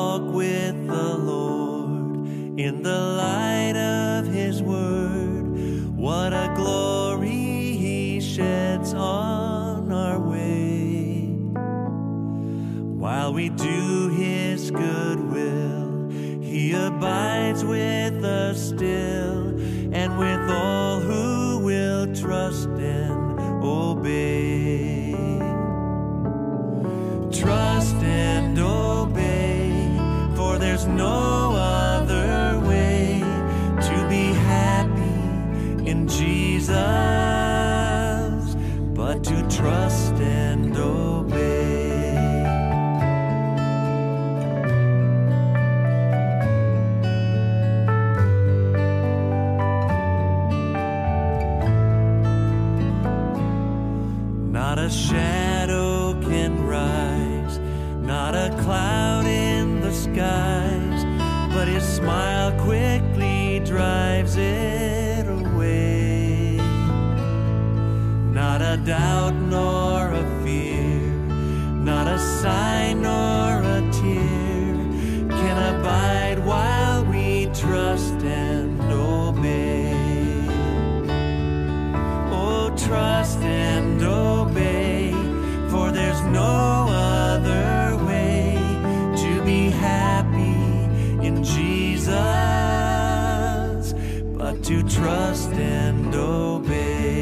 walk with the Lord in the light of His word. What a glory He sheds on our way. While we do His good will, He abides with us still, and with all who will trust and obey. Trust and obey, for there's no other way to be happy in Jesus but to trust and obey. Not a shadow can rise, not a cloud in the skies, but His smile quickly drives it away. Not a doubt nor a fear, not a sign nor a tear can abide while we trust and obey. Oh, trust and obey, for there's no other way to be happy in Jesus but to trust and obey.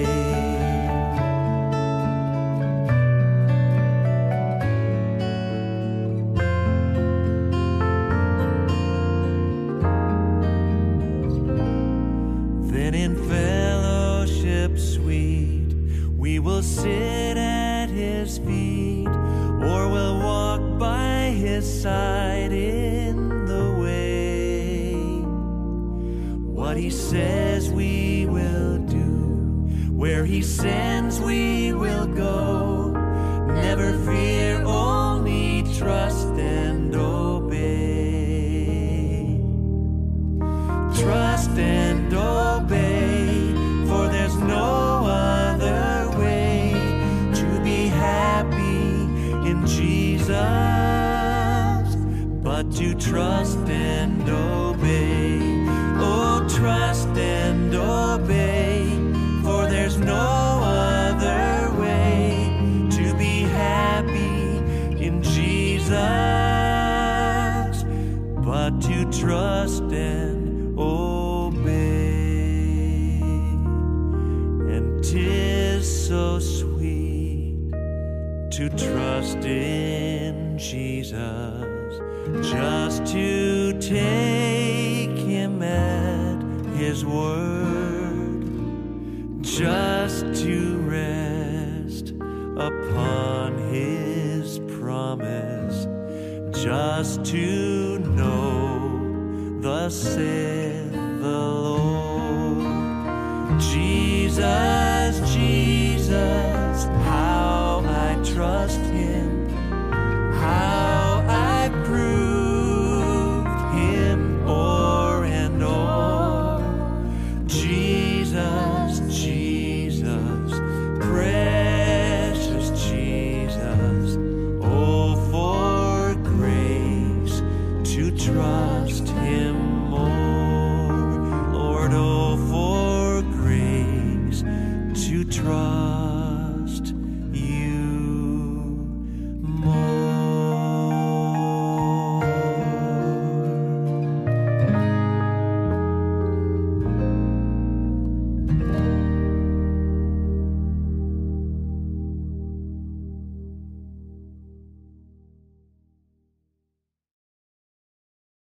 Then in fellowship sweet we will sit at His feet, or we'll walk by His side in the way. What He says we will do, where He sends we will go. Never fear, only trust and obey. Trust and obey, for there's no other way to be happy in Jesus but to trust and obey. Oh, trust and obey, for there's no other way to be happy in Jesus but to trust and obey. And 'tis so sweet to trust in Jesus, just to take Him at His word, just to rest upon His promise, just to know thus saith the Lord. Jesus, Jesus, how I trust Him, how I proved Him o'er and o'er. Jesus, Jesus, precious Jesus, oh, for grace to trust Him more. Lord, oh, for grace to trust